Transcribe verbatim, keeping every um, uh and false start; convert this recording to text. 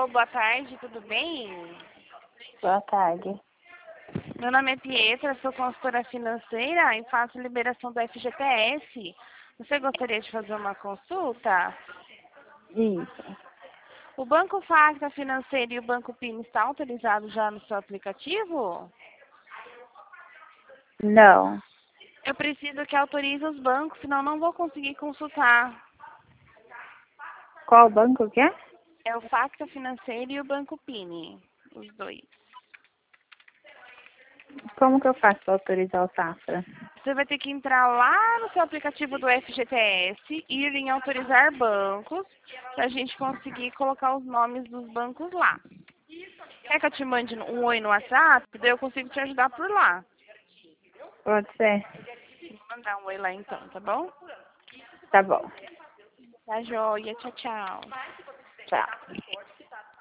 Alô, boa tarde, tudo bem? Boa tarde. Meu nome é Pietra, sou consultora financeira e faço liberação do F G T S. Você gostaria de fazer uma consulta? Isso. O Banco Facta Financeiro e o Banco Pini estão autorizados já no seu aplicativo? Não. Eu preciso que autorize os bancos, senão não vou conseguir consultar. Qual banco que é? É o Facta Financeiro e o Banco Pini, os dois. Como que eu faço para autorizar o Safra? Você vai ter que entrar lá no seu aplicativo do F G T S e ir em autorizar bancos para a gente conseguir colocar os nomes dos bancos lá. Quer que eu te mande um oi no WhatsApp? Daí eu consigo te ajudar por lá. Pode ser? Vou mandar um oi lá então, tá bom? Tá bom. Tá joia, tchau, tchau. Tchau.